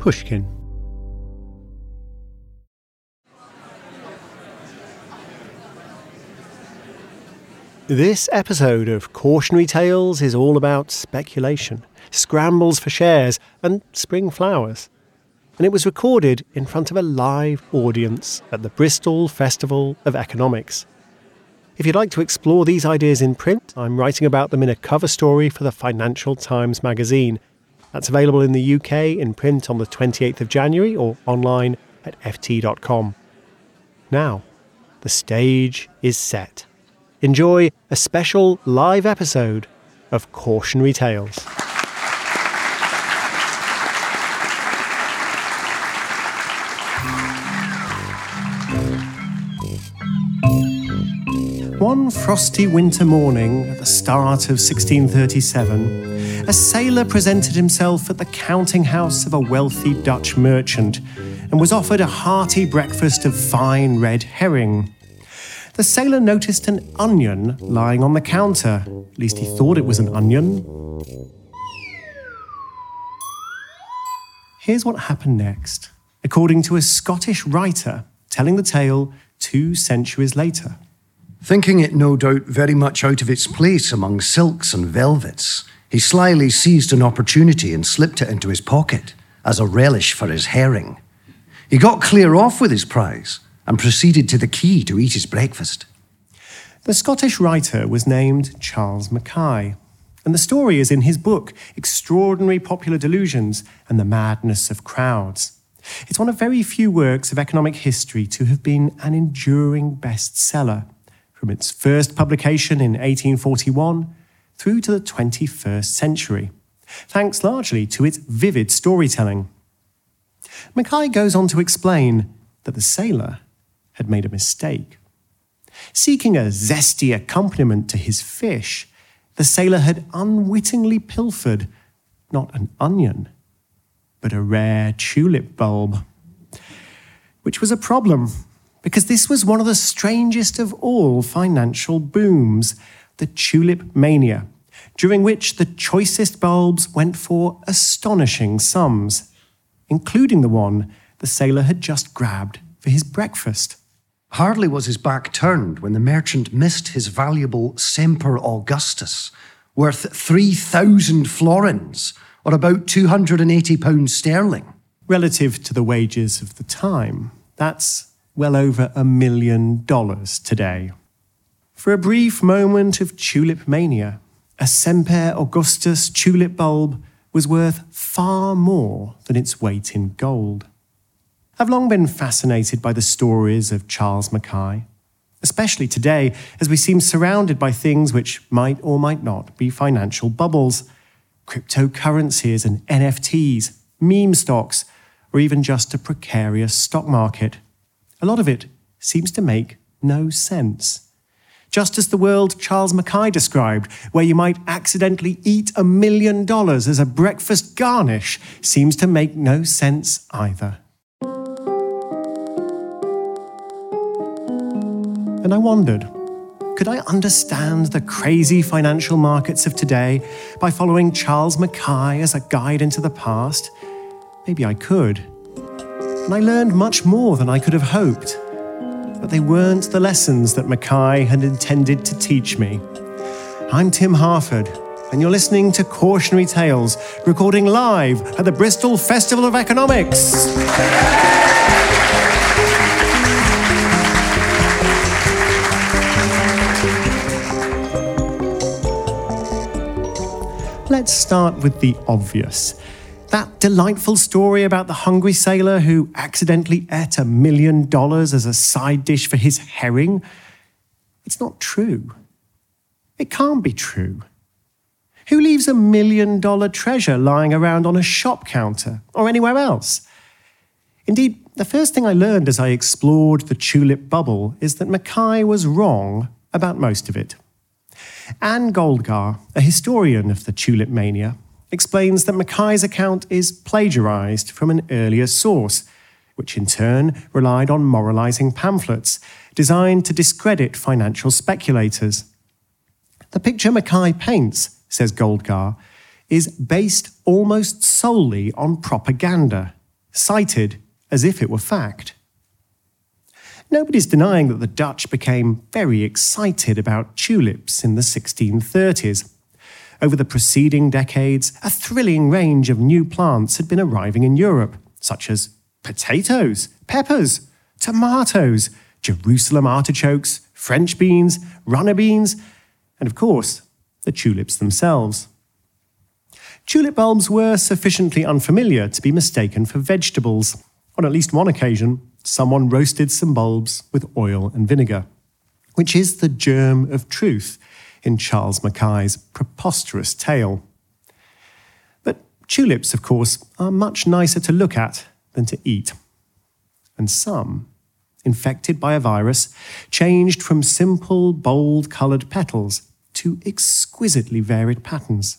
Pushkin. This episode of Cautionary Tales is all about speculation, scrambles for shares, and spring flowers. And it was recorded in front of a live audience at the Bristol Festival of Economics. If you'd like to explore these ideas in print, I'm writing about them in a cover story for the Financial Times magazine. That's available in the UK in print on the 28th of January or online at ft.com. Now, the stage is set. Enjoy a special live episode of Cautionary Tales. One frosty winter morning at the start of 1637, a sailor presented himself at the counting house of a wealthy Dutch merchant and was offered a hearty breakfast of fine red herring. The sailor noticed an onion lying on the counter. At least he thought it was an onion. Here's what happened next, according to a Scottish writer telling the tale 2 centuries later. Thinking it no doubt very much out of its place among silks and velvets, he slyly seized an opportunity and slipped it into his pocket as a relish for his herring. He got clear off with his prize and proceeded to the quay to eat his breakfast. The Scottish writer was named Charles Mackay, and the story is in his book, Extraordinary Popular Delusions and the Madness of Crowds. It's one of very few works of economic history to have been an enduring bestseller, from its first publication in 1841 through to the 21st century, thanks largely to its vivid storytelling. Mackay goes on to explain that the sailor had made a mistake. Seeking a zesty accompaniment to his fish, the sailor had unwittingly pilfered not an onion, but a rare tulip bulb. Which was a problem, because this was one of the strangest of all financial booms, the tulip mania, during which the choicest bulbs went for astonishing sums, including the one the sailor had just grabbed for his breakfast. Hardly was his back turned when the merchant missed his valuable Semper Augustus, worth 3,000 florins, or about £280 sterling. Relative to the wages of the time, that's well over $1 million today. For a brief moment of tulip mania, a Semper Augustus tulip bulb was worth far more than its weight in gold. I've long been fascinated by the stories of Charles Mackay, especially today as we seem surrounded by things which might or might not be financial bubbles, cryptocurrencies and NFTs, meme stocks, or even just a precarious stock market. A lot of it seems to make no sense. Just as the world Charles Mackay described, where you might accidentally eat $1 million as a breakfast garnish, seems to make no sense either. And I wondered, could I understand the crazy financial markets of today by following Charles Mackay as a guide into the past? Maybe I could. And I learned much more than I could have hoped. But they weren't the lessons that Mackay had intended to teach me. I'm Tim Harford, and you're listening to Cautionary Tales, recording live at the Bristol Festival of Economics. Let's start with the obvious. That delightful story about the hungry sailor who accidentally ate $1 million as a side dish for his herring. It's not true. It can't be true. Who leaves $1 million treasure lying around on a shop counter or anywhere else? Indeed, the first thing I learned as I explored the tulip bubble is that Mackay was wrong about most of it. Anne Goldgar, a historian of the tulip mania, explains that Mackay's account is plagiarized from an earlier source, which in turn relied on moralizing pamphlets designed to discredit financial speculators. The picture Mackay paints, says Goldgar, is based almost solely on propaganda, cited as if it were fact. Nobody's denying that the Dutch became very excited about tulips in the 1630s. Over the preceding decades, a thrilling range of new plants had been arriving in Europe, such as potatoes, peppers, tomatoes, Jerusalem artichokes, French beans, runner beans, and of course, the tulips themselves. Tulip bulbs were sufficiently unfamiliar to be mistaken for vegetables. On at least one occasion, someone roasted some bulbs with oil and vinegar, which is the germ of truth in Charles Mackay's preposterous tale. But tulips, of course, are much nicer to look at than to eat. And some, infected by a virus, changed from simple, bold-coloured petals to exquisitely varied patterns.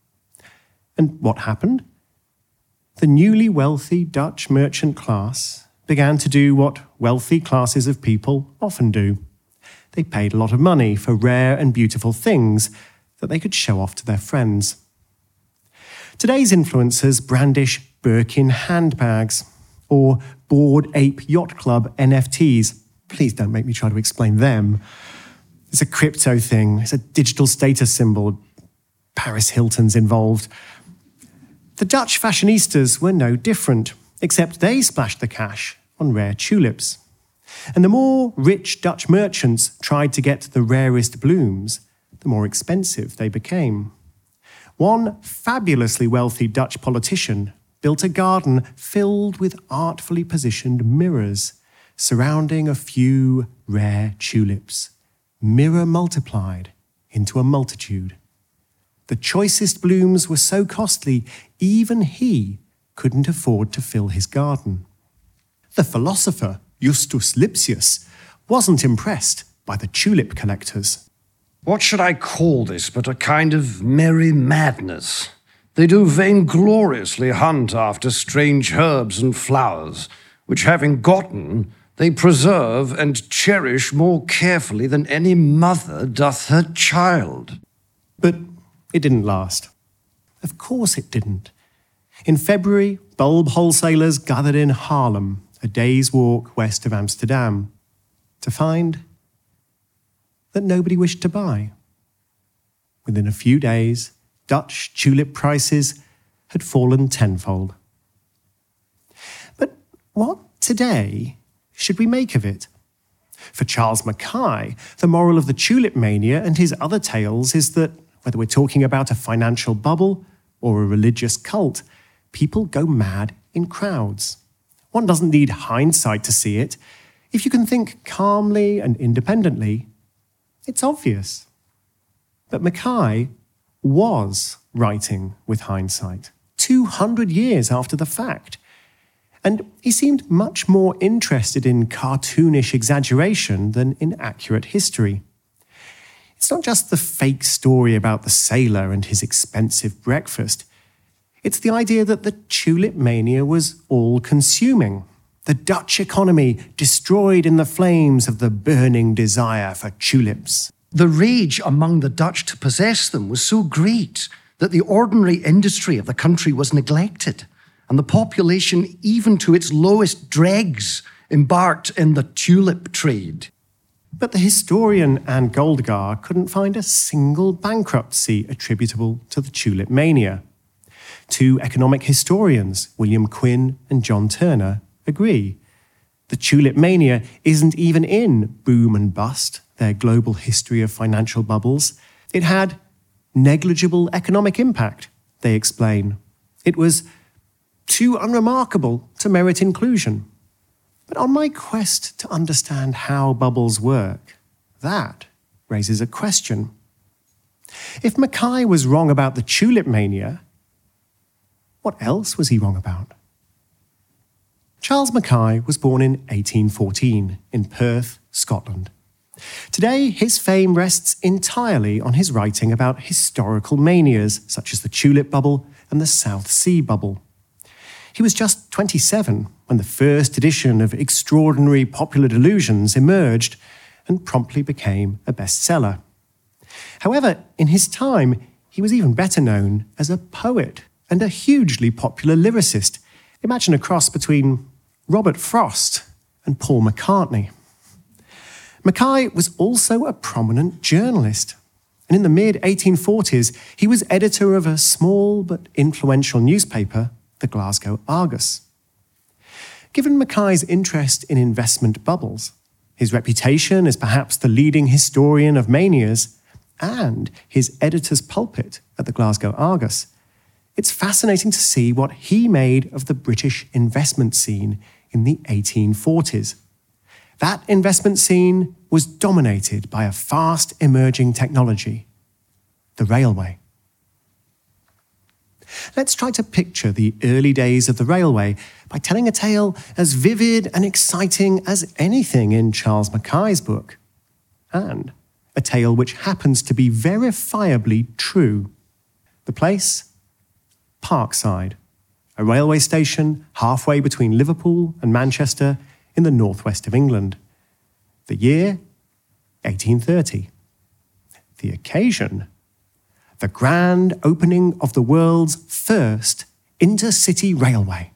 And what happened? The newly wealthy Dutch merchant class began to do what wealthy classes of people often do. They paid a lot of money for rare and beautiful things that they could show off to their friends. Today's influencers brandish Birkin handbags or Bored Ape Yacht Club NFTs. Please don't make me try to explain them. It's a crypto thing. It's a digital status symbol. Paris Hilton's involved. The Dutch fashionistas were no different, except they splashed the cash on rare tulips. And the more rich Dutch merchants tried to get the rarest blooms, the more expensive they became. One fabulously wealthy Dutch politician built a garden filled with artfully positioned mirrors surrounding a few rare tulips, mirror multiplied into a multitude. The choicest blooms were so costly, even he couldn't afford to fill his garden. The philosopher Justus Lipsius wasn't impressed by the tulip collectors. What should I call this but a kind of merry madness? They do vaingloriously hunt after strange herbs and flowers, which having gotten, they preserve and cherish more carefully than any mother doth her child. But it didn't last. Of course it didn't. In February, bulb wholesalers gathered in Haarlem, a day's walk west of Amsterdam, to find that nobody wished to buy. Within a few days, Dutch tulip prices had fallen tenfold. But what today should we make of it? For Charles Mackay, the moral of the tulip mania and his other tales is that whether we're talking about a financial bubble or a religious cult, people go mad in crowds. One doesn't need hindsight to see it. If you can think calmly and independently, it's obvious. But Mackay was writing with hindsight, 200 years after the fact. And he seemed much more interested in cartoonish exaggeration than in accurate history. It's not just the fake story about the sailor and his expensive breakfast. It's the idea that the tulip mania was all-consuming. The Dutch economy destroyed in the flames of the burning desire for tulips. The rage among the Dutch to possess them was so great that the ordinary industry of the country was neglected, and the population, even to its lowest dregs, embarked in the tulip trade. But the historian Anne Goldgar couldn't find a single bankruptcy attributable to the tulip mania. Two economic historians, William Quinn and John Turner, agree. The tulip mania isn't even in Boom and Bust, their global history of financial bubbles. It had negligible economic impact, they explain. It was too unremarkable to merit inclusion. But on my quest to understand how bubbles work, that raises a question. If Mackay was wrong about the tulip mania, what else was he wrong about? Charles Mackay was born in 1814 in Perth, Scotland. Today, his fame rests entirely on his writing about historical manias such as the tulip bubble and the South Sea bubble. He was just 27 when the first edition of Extraordinary Popular Delusions emerged and promptly became a bestseller. However, in his time, he was even better known as a poet and a hugely popular lyricist, Imagine a cross between Robert Frost and Paul McCartney. Mackay was also a prominent journalist, and in the mid-1840s, he was editor of a small but influential newspaper, the Glasgow Argus. Given Mackay's interest in investment bubbles, his reputation as perhaps the leading historian of manias, and his editor's pulpit at the Glasgow Argus, it's fascinating to see what he made of the British investment scene in the 1840s. That investment scene was dominated by a fast emerging technology, the railway. Let's try to picture the early days of the railway by telling a tale as vivid and exciting as anything in Charles Mackay's book, and a tale which happens to be verifiably true. The place? Parkside, a railway station halfway between Liverpool and Manchester in the northwest of England. The year? 1830. The occasion? The grand opening of the world's first intercity railway.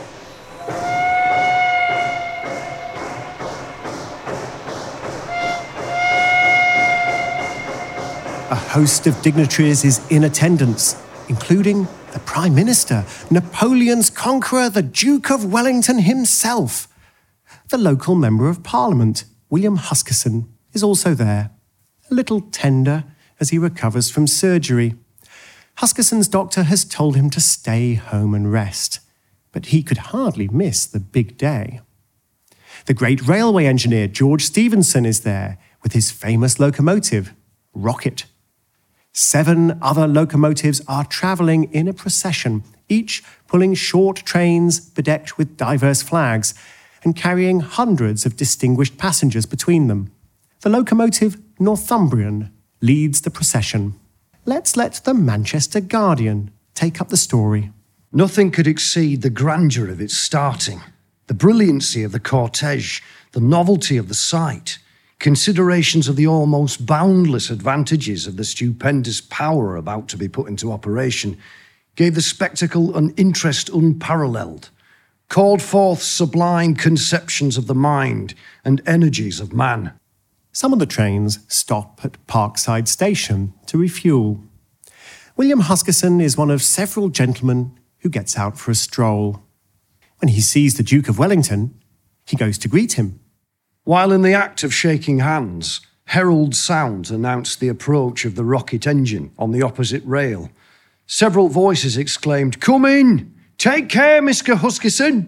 A host of dignitaries is in attendance, including the Prime Minister, Napoleon's conqueror, the Duke of Wellington himself. The local Member of Parliament, William Huskisson, is also there, a little tender as he recovers from surgery. Huskisson's doctor has told him to stay home and rest, but he could hardly miss the big day. The great railway engineer George Stephenson is there with his famous locomotive, Rocket. 7 other locomotives are travelling in a procession, each pulling short trains bedecked with diverse flags and carrying hundreds of distinguished passengers between them. The locomotive Northumbrian leads the procession. Let's let the Manchester Guardian take up the story. Nothing could exceed the grandeur of its starting, the brilliancy of the cortege, the novelty of the sight, considerations of the almost boundless advantages of the stupendous power about to be put into operation, gave the spectacle an interest unparalleled, called forth sublime conceptions of the mind and energies of man. Some of the trains stop at Parkside Station to refuel. William Huskisson is one of several gentlemen who gets out for a stroll. When he sees the Duke of Wellington, he goes to greet him. While in the act of shaking hands, herald sounds announced the approach of the rocket engine on the opposite rail. Several voices exclaimed, "Come in! Take care, Mr. Huskisson!"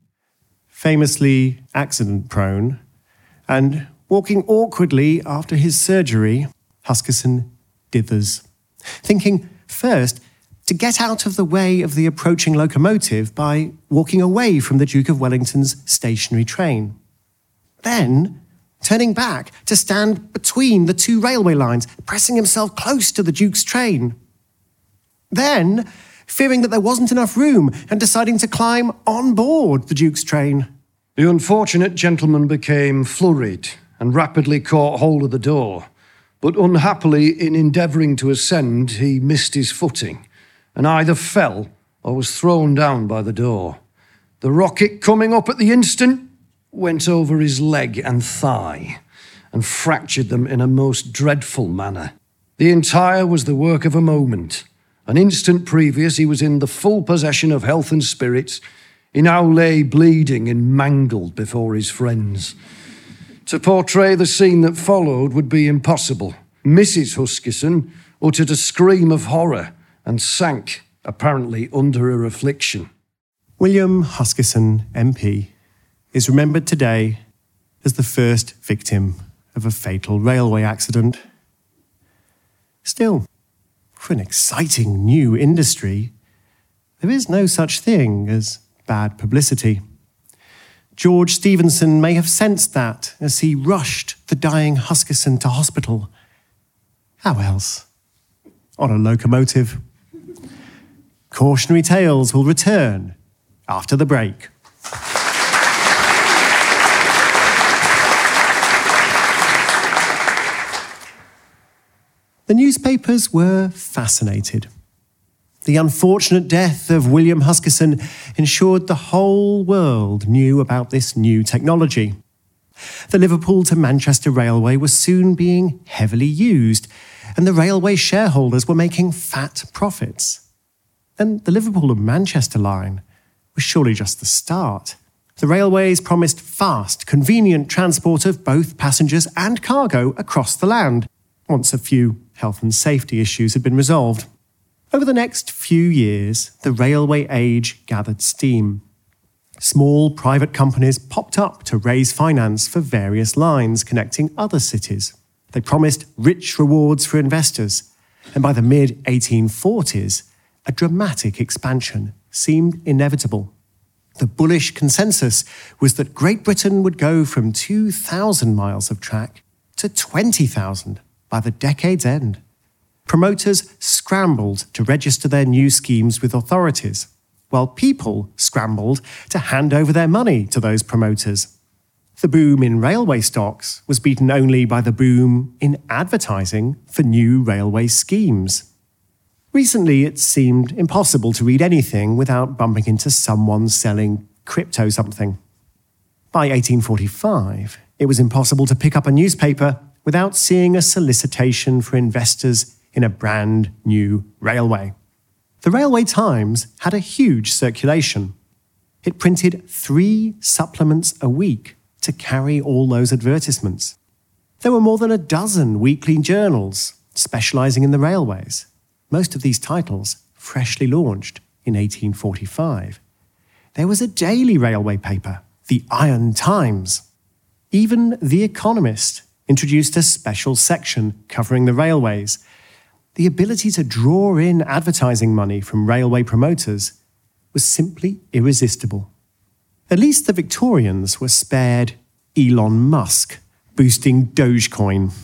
Famously accident-prone, and walking awkwardly after his surgery, Huskisson dithers, thinking first to get out of the way of the approaching locomotive by walking away from the Duke of Wellington's stationary train. Then, turning back to stand between the 2 railway lines, pressing himself close to the Duke's train. Then, fearing that there wasn't enough room and deciding to climb on board the Duke's train. The unfortunate gentleman became flurried and rapidly caught hold of the door, but unhappily, in endeavouring to ascend, he missed his footing and either fell or was thrown down by the door. The rocket, coming up at the instant, went over his leg and thigh and fractured them in a most dreadful manner. The entire was the work of a moment. An instant previous, he was in the full possession of health and spirits. He now lay bleeding and mangled before his friends. To portray the scene that followed would be impossible. Mrs. Huskisson uttered a scream of horror and sank, apparently under her affliction. William Huskisson, MP, is remembered today as the first victim of a fatal railway accident. Still, for an exciting new industry, there is no such thing as bad publicity. George Stephenson may have sensed that as he rushed the dying Huskisson to hospital. How else? On a locomotive. Cautionary Tales will return after the break. The newspapers were fascinated. The unfortunate death of William Huskisson ensured the whole world knew about this new technology. The Liverpool to Manchester Railway was soon being heavily used, and the railway shareholders were making fat profits. And the Liverpool and Manchester line was surely just the start. The railways promised fast, convenient transport of both passengers and cargo across the land, once a few health and safety issues had been resolved. Over the next few years, the railway age gathered steam. Small private companies popped up to raise finance for various lines connecting other cities. They promised rich rewards for investors, and by the mid-1840s, a dramatic expansion seemed inevitable. The bullish consensus was that Great Britain would go from 2,000 miles of track to 20,000 by the decade's end. Promoters scrambled to register their new schemes with authorities, while people scrambled to hand over their money to those promoters. The boom in railway stocks was beaten only by the boom in advertising for new railway schemes. Recently, it seemed impossible to read anything without bumping into someone selling crypto something. By 1845, it was impossible to pick up a newspaper without seeing a solicitation for investors in a brand new railway. The Railway Times had a huge circulation. It printed 3 supplements a week to carry all those advertisements. There were more than a dozen weekly journals specialising in the railways, most of these titles freshly launched in 1845. There was a daily railway paper, the Iron Times. Even The Economist introduced a special section covering the railways. The ability to draw in advertising money from railway promoters was simply irresistible. At least the Victorians were spared Elon Musk boosting Dogecoin.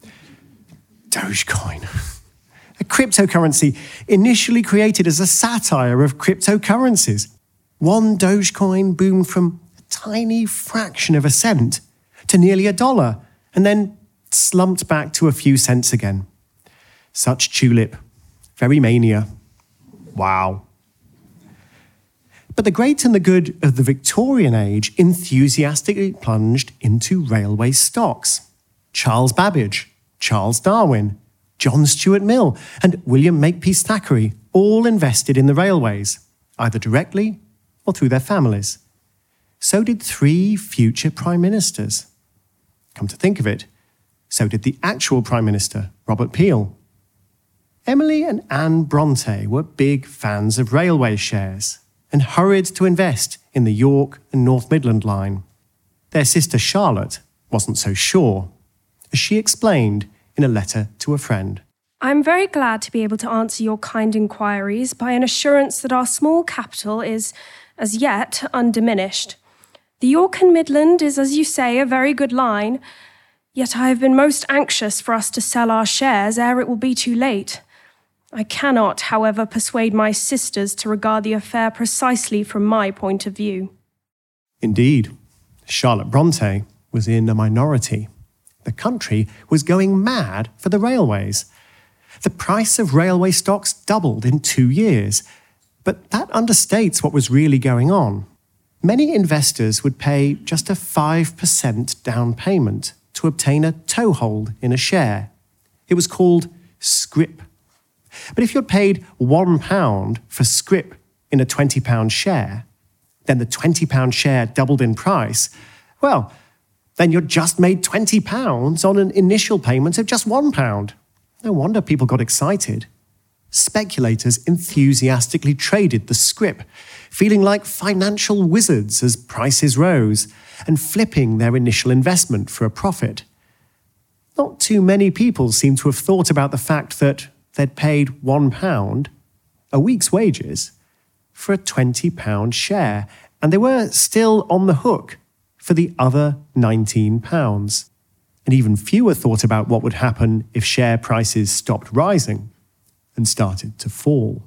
Dogecoin. A cryptocurrency initially created as a satire of cryptocurrencies. One Dogecoin boomed from a tiny fraction of a cent to nearly $1, and then slumped back to a few cents again. Such tulip. Very mania. Wow. But the great and the good of the Victorian age enthusiastically plunged into railway stocks. Charles Babbage, Charles Darwin, John Stuart Mill, and William Makepeace Thackeray all invested in the railways, either directly or through their families. So did 3 future prime ministers. Come to think of it, so did the actual Prime Minister, Robert Peel. Emily and Anne Bronte were big fans of railway shares and hurried to invest in the York and North Midland line. Their sister Charlotte wasn't so sure, as she explained in a letter to a friend. I'm very glad to be able to answer your kind inquiries by an assurance that our small capital is, as yet, undiminished. The York and Midland is, as you say, a very good line, yet I have been most anxious for us to sell our shares ere it will be too late. I cannot, however, persuade my sisters to regard the affair precisely from my point of view. Indeed, Charlotte Bronte was in a minority. The country was going mad for the railways. The price of railway stocks doubled in 2 years, but that understates what was really going on. Many investors would pay just a 5% down payment to obtain a toehold in a share. It was called scrip. But if you'd paid £1 for scrip in a £20 share, then the £20 share doubled in price, well, then you'd just made £20 on an initial payment of just £1. No wonder people got excited. Speculators enthusiastically traded the scrip, feeling like financial wizards as prices rose, and flipping their initial investment for a profit. Not too many people seem to have thought about the fact that they'd paid £1, a week's wages, for a £20 share, and they were still on the hook for the other £19. And even fewer thought about what would happen if share prices stopped rising and started to fall.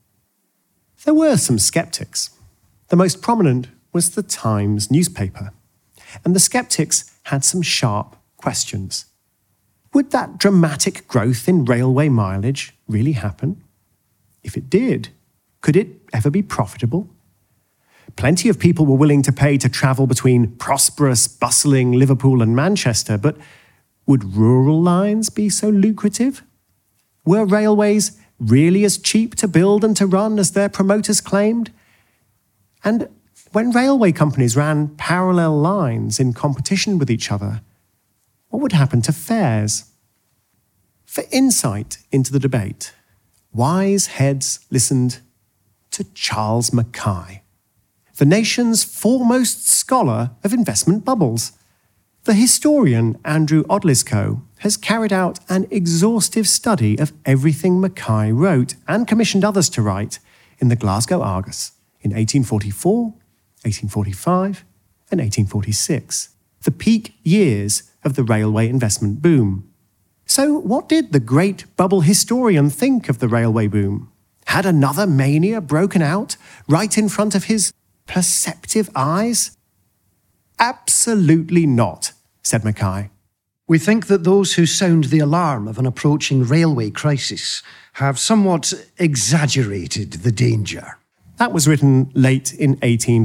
There were some skeptics. The most prominent was the Times newspaper, and the skeptics had some sharp questions. Would that dramatic growth in railway mileage really happen? If it did, Could it ever be profitable? Plenty of people were willing to pay to travel between prosperous, bustling Liverpool and Manchester, but would rural lines be so lucrative? Were railways really as cheap to build and to run as their promoters claimed? And when railway companies ran parallel lines in competition with each other, what would happen to fares? For insight into the debate, wise heads listened to Charles Mackay, the nation's foremost scholar of investment bubbles. The historian Andrew Odlyzko has carried out an exhaustive study of everything Mackay wrote and commissioned others to write in the Glasgow Argus in 1844, 1845, and 1846, the peak years of the railway investment boom. So what did the great bubble historian think of the railway boom? Had another mania broken out right in front of his perceptive eyes? Absolutely not, said Mackay. We think that those who sound the alarm of an approaching railway crisis have somewhat exaggerated the danger. That was written late in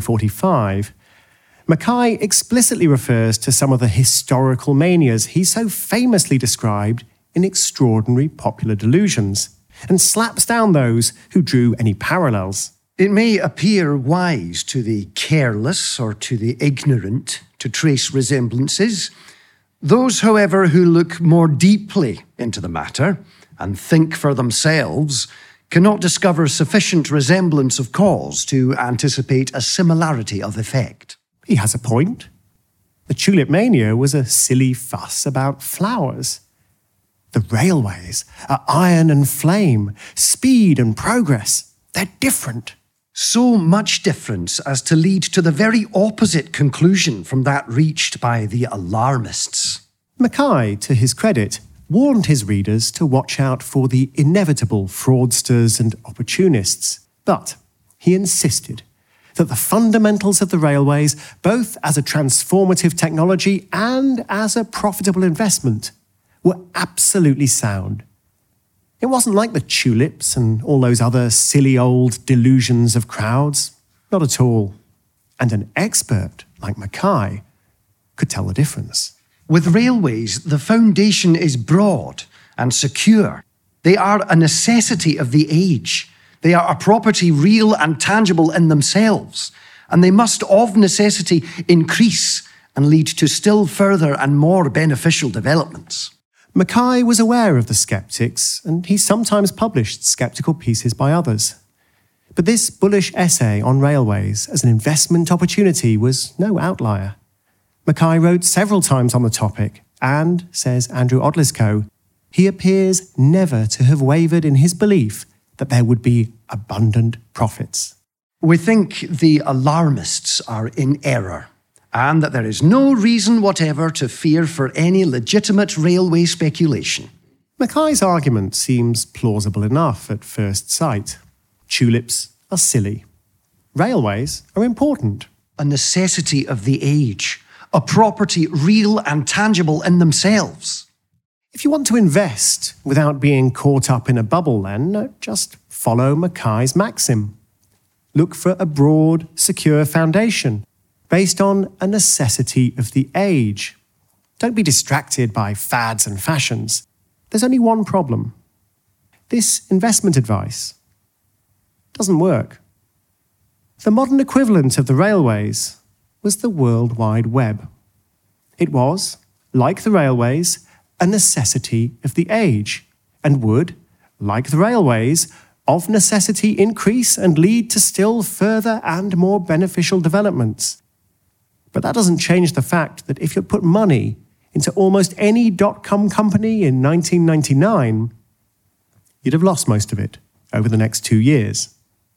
1845. Mackay explicitly refers to some of the historical manias he so famously described in Extraordinary Popular Delusions, and slaps down those who drew any parallels. It may appear wise to the careless or to the ignorant to trace resemblances. Those, however, who look more deeply into the matter and think for themselves cannot discover sufficient resemblance of cause to anticipate a similarity of effect. He has a point. The tulip mania was a silly fuss about flowers. The railways are iron and flame, speed and progress. They're different. So much difference as to lead to the very opposite conclusion from that reached by the alarmists. Mackay, to his credit, warned his readers to watch out for the inevitable fraudsters and opportunists, but he insisted that the fundamentals of the railways, both as a transformative technology and as a profitable investment, were absolutely sound. It wasn't like the tulips and all those other silly old delusions of crowds. Not at all. And an expert like Mackay could tell the difference. With railways, the foundation is broad and secure. They are a necessity of the age. They are a property real and tangible in themselves, and they must of necessity increase and lead to still further and more beneficial developments. Mackay was aware of the sceptics, and he sometimes published sceptical pieces by others. But this bullish essay on railways as an investment opportunity was no outlier. Mackay wrote several times on the topic, and, says Andrew Odlyzko, he appears never to have wavered in his belief that there would be abundant profits. We think the alarmists are in error, and that there is no reason whatever to fear for any legitimate railway speculation. Mackay's argument seems plausible enough at first sight. Tulips are silly. Railways are important. A necessity of the age, a property real and tangible in themselves. If you want to invest without being caught up in a bubble, then just follow Mackay's maxim. Look for a broad, secure foundation based on a necessity of the age. Don't be distracted by fads and fashions. There's only one problem. This investment advice doesn't work. The modern equivalent of the railways was the World Wide Web. It was, like the railways, a necessity of the age, and would, like the railways, of necessity increase and lead to still further and more beneficial developments. But that doesn't change the fact that if you put money into almost any dot-com company in 1999, you'd have lost most of it over the next 2 years.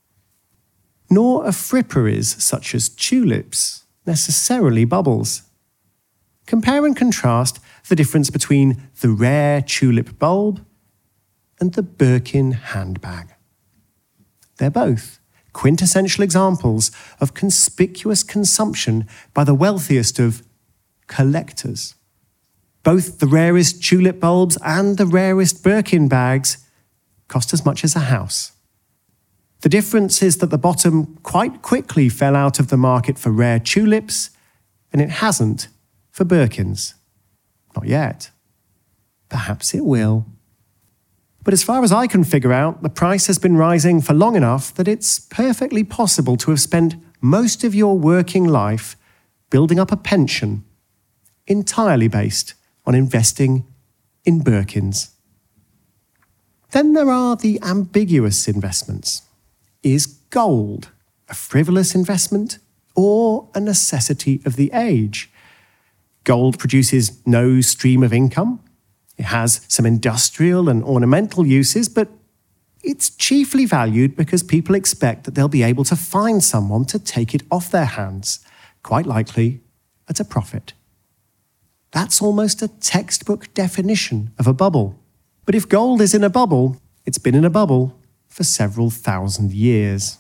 Nor are fripperies such as tulips necessarily bubbles. Compare and contrast the difference between the rare tulip bulb and the Birkin handbag. They're both quintessential examples of conspicuous consumption by the wealthiest of collectors. Both the rarest tulip bulbs and the rarest Birkin bags cost as much as a house. The difference is that the bottom quite quickly fell out of the market for rare tulips, and it hasn't for Birkins. Not yet. Perhaps it will. But as far as I can figure out, the price has been rising for long enough that it's perfectly possible to have spent most of your working life building up a pension entirely based on investing in Birkins. Then there are the ambiguous investments. Is gold a frivolous investment or a necessity of the age? Gold produces no stream of income. It has some industrial and ornamental uses, but it's chiefly valued because people expect that they'll be able to find someone to take it off their hands, quite likely at a profit. That's almost a textbook definition of a bubble. But if gold is in a bubble, it's been in a bubble for several thousand years.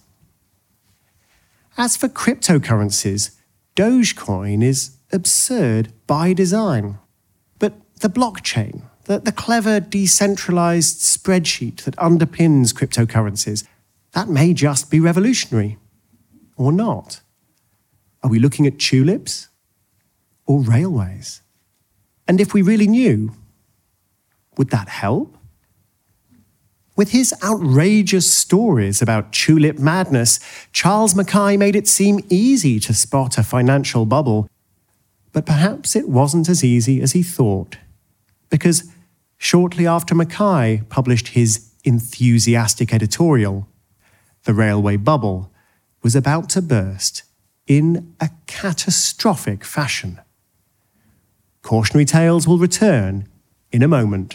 As for cryptocurrencies, Dogecoin is absurd by design. But the blockchain, the clever decentralized spreadsheet that underpins cryptocurrencies, that may just be revolutionary. Or not. Are we looking at tulips or railways? And if we really knew, would that help? With his outrageous stories about tulip madness, Charles Mackay made it seem easy to spot a financial bubble. But perhaps it wasn't as easy as he thought. Because shortly after Mackay published his enthusiastic editorial, the railway bubble was about to burst in a catastrophic fashion. Cautionary Tales will return in a moment.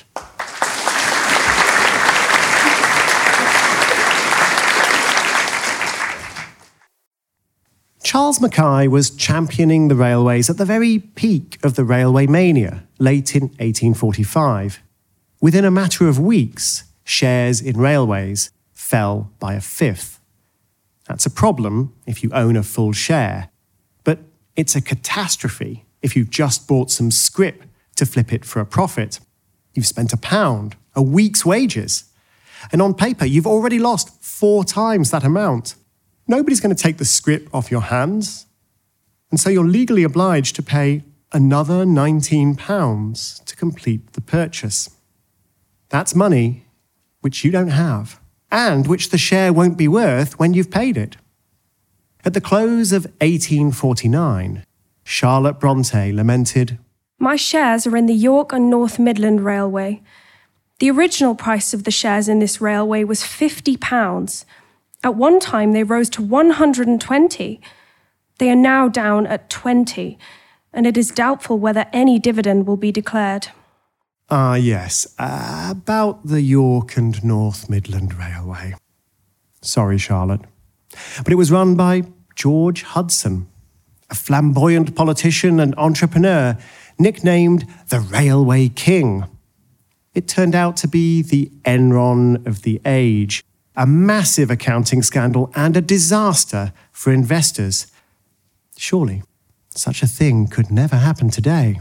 Charles Mackay was championing the railways at the very peak of the railway mania, late in 1845. Within a matter of weeks, shares in railways fell by a fifth. That's a problem if you own a full share, but it's a catastrophe if you've just bought some scrip to flip it for a profit. You've spent £1, a week's wages, and on paper you've already lost 4 times that amount. Nobody's going to take the scrip off your hands, and so you're legally obliged to pay another £19 to complete the purchase. That's money which you don't have, and which the share won't be worth when you've paid it. At the close of 1849, Charlotte Brontë lamented, "My shares are in the York and North Midland Railway. The original price of the shares in this railway was £50. At one time, they rose to 120. They are now down at 20, and it is doubtful whether any dividend will be declared." Yes, about the York and North Midland Railway. Sorry, Charlotte. But it was run by George Hudson, a flamboyant politician and entrepreneur nicknamed the Railway King. It turned out to be the Enron of the age, a massive accounting scandal and a disaster for investors. Surely, such a thing could never happen today.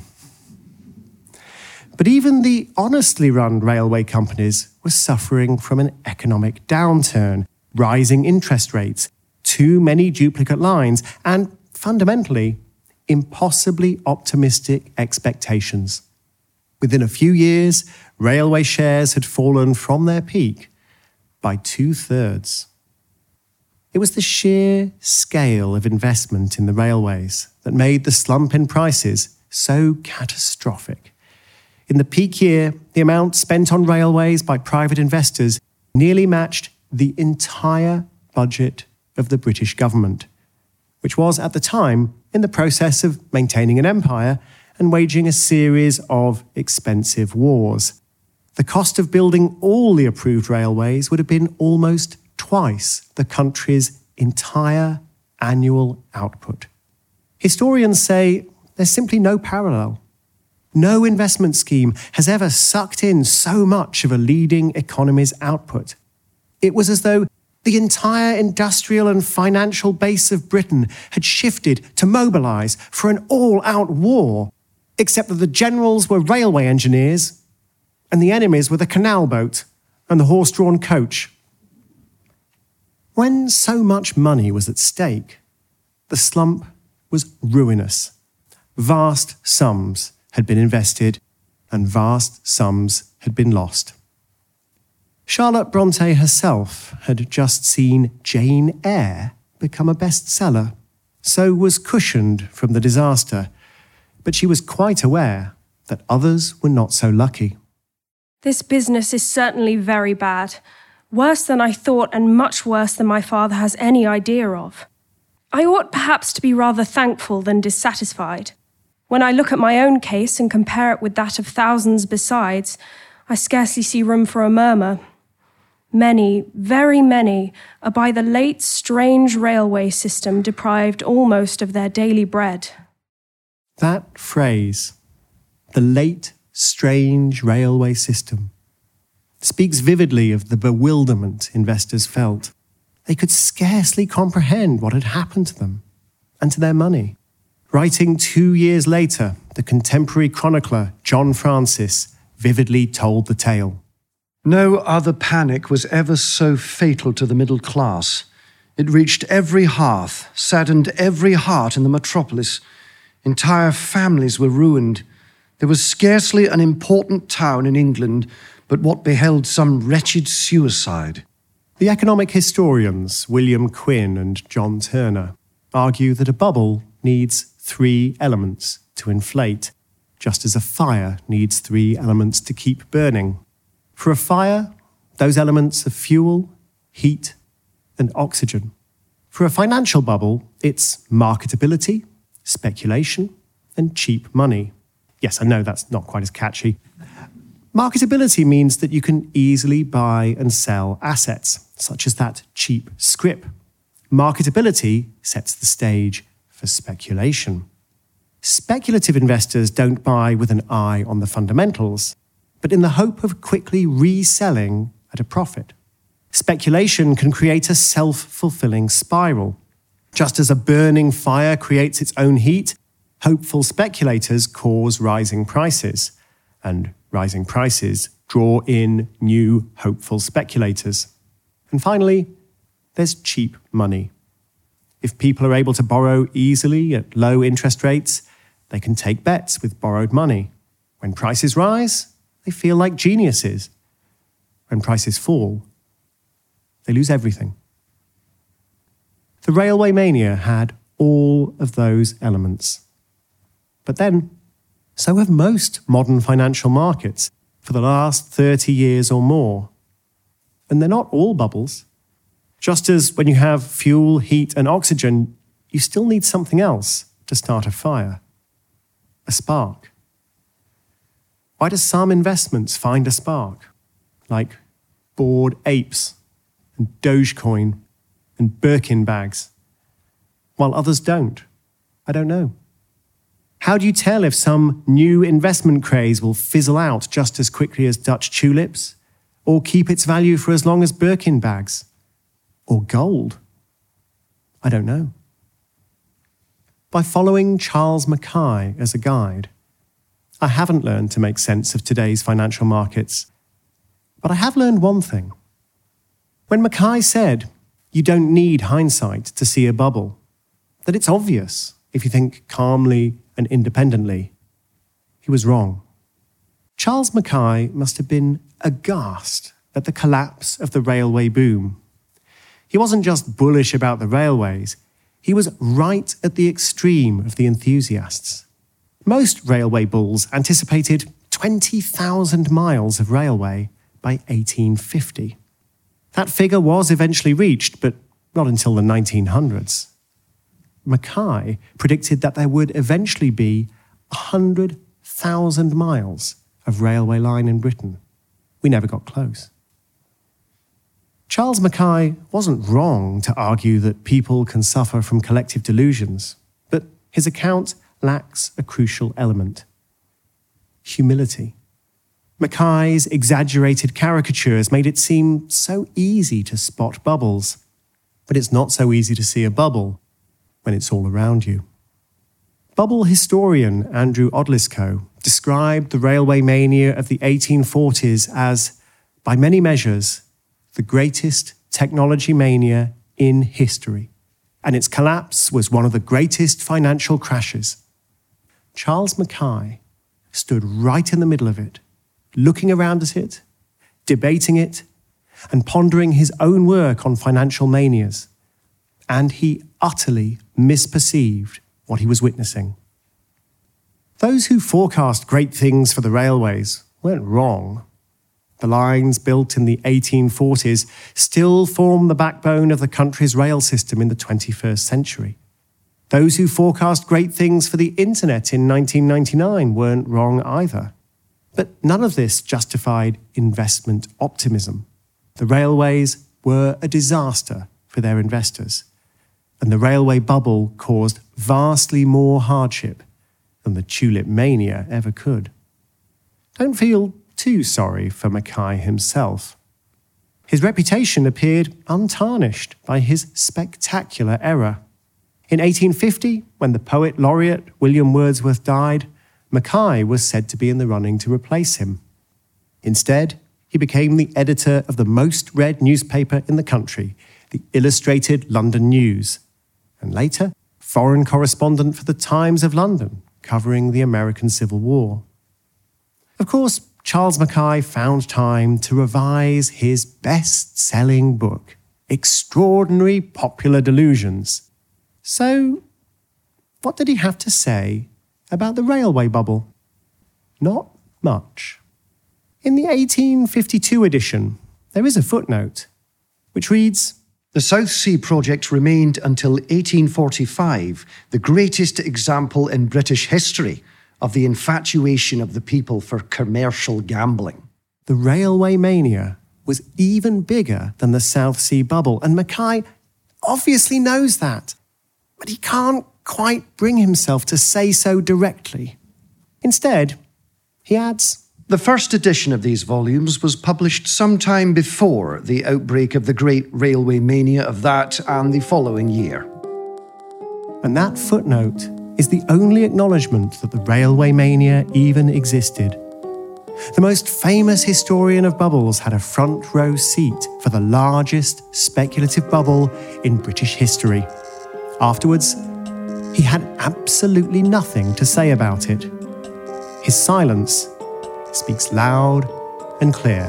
But even the honestly run railway companies were suffering from an economic downturn, rising interest rates, too many duplicate lines, and fundamentally, impossibly optimistic expectations. Within a few years, railway shares had fallen from their peak by 2/3. It was the sheer scale of investment in the railways that made the slump in prices so catastrophic. In the peak year, the amount spent on railways by private investors nearly matched the entire budget of the British government, which was at the time in the process of maintaining an empire and waging a series of expensive wars. The cost of building all the approved railways would have been almost twice the country's entire annual output. Historians say there's simply no parallel. No investment scheme has ever sucked in so much of a leading economy's output. It was as though the entire industrial and financial base of Britain had shifted to mobilise for an all-out war, except that the generals were railway engineers and the enemies were the canal boat and the horse-drawn coach. When so much money was at stake, the slump was ruinous. Vast sums had been invested and vast sums had been lost. Charlotte Bronte herself had just seen Jane Eyre become a bestseller, so was cushioned from the disaster, but she was quite aware that others were not so lucky. This business is certainly very bad. Worse than I thought and much worse than my father has any idea of. I ought perhaps to be rather thankful than dissatisfied. When I look at my own case and compare it with that of thousands besides, I scarcely see room for a murmur. Many, very many, are by the late strange railway system deprived almost of their daily bread. That phrase, the late strange railway system, speaks vividly of the bewilderment investors felt. They could scarcely comprehend what had happened to them and to their money. Writing 2 years later, the contemporary chronicler John Francis vividly told the tale. No other panic was ever so fatal to the middle class. It reached every hearth, saddened every heart in the metropolis. Entire families were ruined. There was scarcely an important town in England but what beheld some wretched suicide. The economic historians William Quinn and John Turner argue that a bubble needs 3 elements to inflate, just as a fire needs 3 elements to keep burning. For a fire, those elements are fuel, heat, and oxygen. For a financial bubble, it's marketability, speculation, and cheap money. Yes, I know that's not quite as catchy. Marketability means that you can easily buy and sell assets, such as that cheap scrip. Marketability sets the stage for speculation. Speculative investors don't buy with an eye on the fundamentals, but in the hope of quickly reselling at a profit. Speculation can create a self-fulfilling spiral. Just as a burning fire creates its own heat, hopeful speculators cause rising prices, and rising prices draw in new hopeful speculators. And finally, there's cheap money. If people are able to borrow easily at low interest rates, they can take bets with borrowed money. When prices rise, they feel like geniuses. When prices fall, they lose everything. The railway mania had all of those elements. But then, so have most modern financial markets for the last 30 years or more. And they're not all bubbles. Just as when you have fuel, heat, and oxygen, you still need something else to start a fire. A spark. Why do some investments find a spark? Like Bored Apes, and Dogecoin, and Birkin bags, while others don't? I don't know. How do you tell if some new investment craze will fizzle out just as quickly as Dutch tulips, or keep its value for as long as Birkin bags, or gold? I don't know. By following Charles Mackay as a guide, I haven't learned to make sense of today's financial markets, but I have learned one thing. When Mackay said, you don't need hindsight to see a bubble, that it's obvious if you think calmly and independently, he was wrong. Charles Mackay must have been aghast at the collapse of the railway boom. He wasn't just bullish about the railways, he was right at the extreme of the enthusiasts. Most railway bulls anticipated 20,000 miles of railway by 1850. That figure was eventually reached, but not until the 1900s. Mackay predicted that there would eventually be 100,000 miles of railway line in Britain. We never got close. Charles Mackay wasn't wrong to argue that people can suffer from collective delusions, but his account lacks a crucial element: humility. Mackay's exaggerated caricatures made it seem so easy to spot bubbles, but it's not so easy to see a bubble when it's all around you. Bubble historian Andrew Odlyzko described the railway mania of the 1840s as, by many measures, the greatest technology mania in history, and its collapse was one of the greatest financial crashes. Charles Mackay stood right in the middle of it, looking around at it, debating it, and pondering his own work on financial manias. And he utterly misperceived what he was witnessing. Those who forecast great things for the railways weren't wrong. The lines built in the 1840s still form the backbone of the country's rail system in the 21st century. Those who forecast great things for the internet in 1999 weren't wrong either. But none of this justified investment optimism. The railways were a disaster for their investors, and the railway bubble caused vastly more hardship than the tulip mania ever could. Don't feel too sorry for Mackay himself. His reputation appeared untarnished by his spectacular error. In 1850, when the poet laureate William Wordsworth died, Mackay was said to be in the running to replace him. Instead, he became the editor of the most read newspaper in the country, the Illustrated London News, and later, foreign correspondent for the Times of London, covering the American Civil War. Of course, Charles Mackay found time to revise his best-selling book, Extraordinary Popular Delusions. So, what did he have to say about the railway bubble? Not much. In the 1852 edition, there is a footnote, which reads, "The South Sea project remained until 1845 the greatest example in British history of the infatuation of the people for commercial gambling." The railway mania was even bigger than the South Sea bubble, and Mackay obviously knows that. But he can't quite bring himself to say so directly. Instead, he adds, "The first edition of these volumes was published sometime before the outbreak of the great railway mania of that and the following year." And that footnote is the only acknowledgement that the railway mania even existed. The most famous historian of bubbles had a front row seat for the largest speculative bubble in British history. Afterwards, he had absolutely nothing to say about it. His silence speaks loud and clear.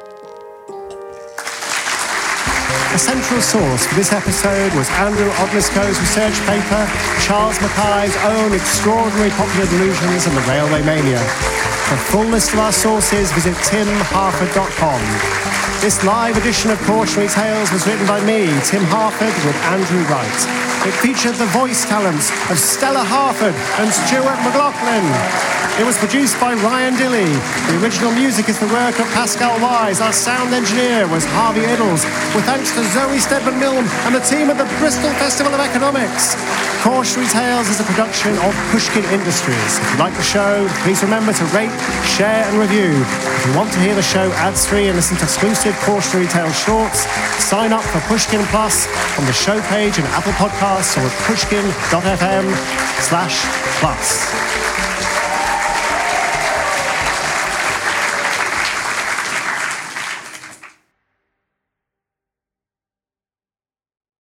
A central source for this episode was Andrew Odlyzko's research paper, Charles Mackay's own Extraordinary Popular Delusions and the Railway Mania. For a full list of our sources, visit timharford.com. This live edition of Cautionary Tales was written by me, Tim Harford, with Andrew Wright. It featured the voice talents of Stella Harford and Stuart McLaughlin. It was produced by Ryan Dilley. The original music is the work of Pascal Wise. Our sound engineer was Harvey Iddles, with thanks to Zoe Stedman-Milne and the team at the Bristol Festival of Economics. Cautionary Tales is a production of Pushkin Industries. If you like the show, please remember to rate, share and review. If you want to hear the show ads-free and listen to exclusive Cautionary Tales shorts, sign up for Pushkin Plus on the show page in Apple Podcasts or at pushkin.fm/plus.